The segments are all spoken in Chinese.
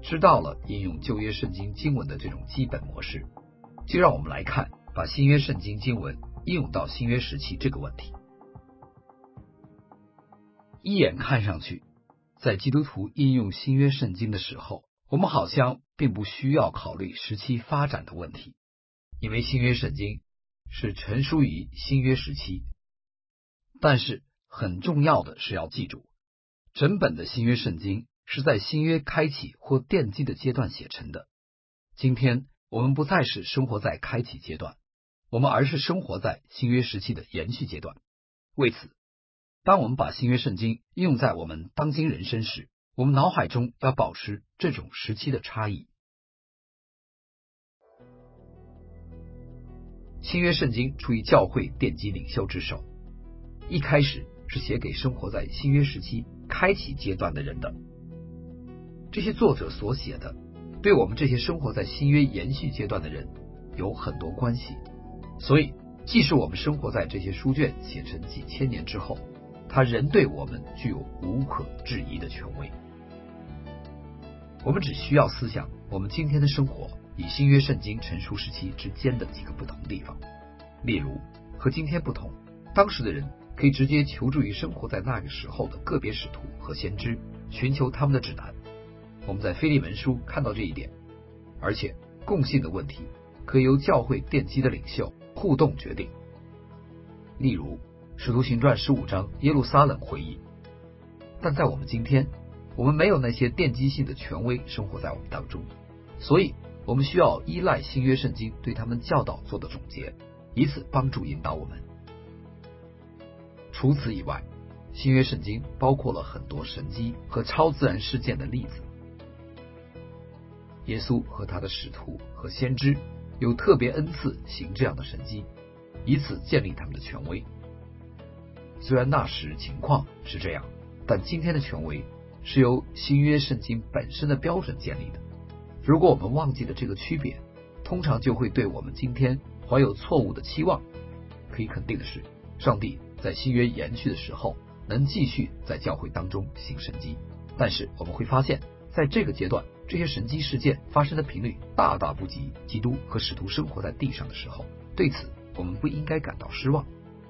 知道了应用旧约圣经经文的这种基本模式，就让我们来看把新约圣经经文应用到新约时期这个问题。一眼看上去，在基督徒应用新约圣经的时候，我们好像并不需要考虑时期发展的问题，因为新约圣经是成书于新约时期。但是很重要的是要记住，整本的新约圣经是在新约开启或奠基的阶段写成的。今天我们不再是生活在开启阶段，我们而是生活在新约时期的延续阶段。为此，当我们把新约圣经应用在我们当今人生时，我们脑海中要保持这种时期的差异。新约圣经出于教会奠基领袖之手，一开始是写给生活在新约时期开启阶段的人的。这些作者所写的，对我们这些生活在新约延续阶段的人有很多关系，所以即使我们生活在这些书卷写成几千年之后，它仍对我们具有无可置疑的权威。我们只需要思想我们今天的生活与新约圣经成书时期之间的几个不同地方。例如，和今天不同，当时的人可以直接求助于生活在那个时候的个别使徒和先知，寻求他们的指南。我们在腓利门书看到这一点，而且共性的问题可以由教会奠基的领袖互动决定。例如使徒行传15章耶路撒冷会议。但在我们今天，我们没有那些奠基性的权威生活在我们当中，所以我们需要依赖新约圣经对他们教导做的总结，以此帮助引导我们。除此以外，新约圣经包括了很多神迹和超自然事件的例子。耶稣和他的使徒和先知有特别恩赐行这样的神迹，以此建立他们的权威。虽然那时情况是这样，但今天的权威是由新约圣经本身的标准建立的。如果我们忘记了这个区别，通常就会对我们今天怀有错误的期望。可以肯定的是，上帝在新约延续的时候能继续在教会当中行神迹，但是我们会发现，在这个阶段，这些神迹事件发生的频率大大不及基督和使徒生活在地上的时候。对此，我们不应该感到失望。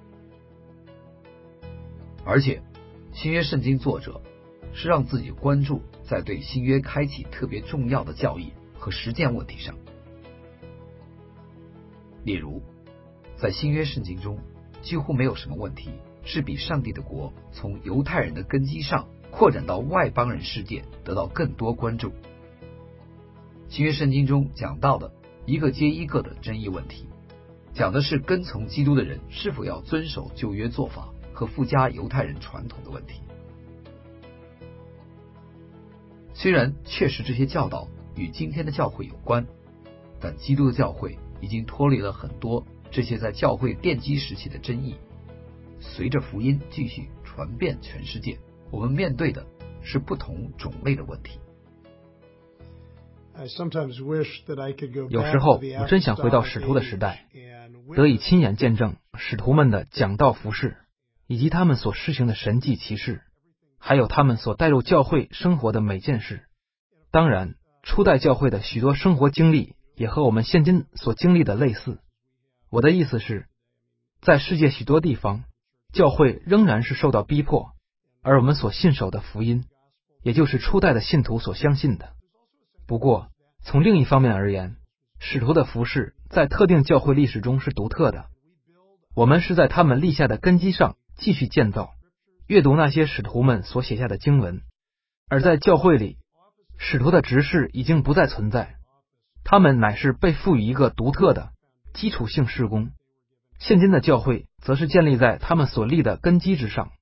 而且新约圣经作者是让自己关注在对新约开启特别重要的教义和实践问题上。例如，在新约圣经中几乎没有什么问题是比上帝的国从犹太人的根基上扩展到外邦人世界得到更多关注。新约圣经中讲到的一个接一个的争议问题，讲的是跟从基督的人是否要遵守旧约做法和附加犹太人传统的问题。虽然确实这些教导与今天的教会有关，但基督的教会已经脱离了很多这些在教会奠基时期的争议。随着福音继续传遍全世界，我们面对的是不同种类的问题。 有时候我真想回到使徒的时代，得以亲眼见证使徒们的讲道服事，以及他们所施行的神迹奇事，还有他们所带入教会生活的每件事。当然，初代教会的许多生活经历也和我们现今所经历的类似。我的意思是，在世界许多地方，教会仍然是受到逼迫，而我们所信守的福音，也就是初代的信徒所相信的。不过，从另一方面而言，使徒的服事在特定教会历史中是独特的。我们是在他们立下的根基上继续建造，阅读那些使徒们所写下的经文。而在教会里，使徒的职事已经不再存在，他们乃是被赋予一个独特的基础性事工。现今的教会则是建立在他们所立的根基之上。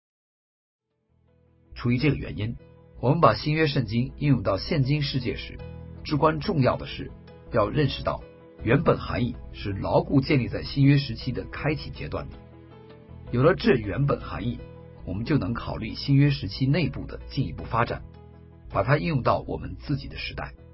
出于这个原因，我们把新约圣经应用到现今世界时，至关重要的是要认识到原本含义是牢固建立在新约时期的开启阶段的。有了这原本含义，我们就能考虑新约时期内部的进一步发展，把它应用到我们自己的时代。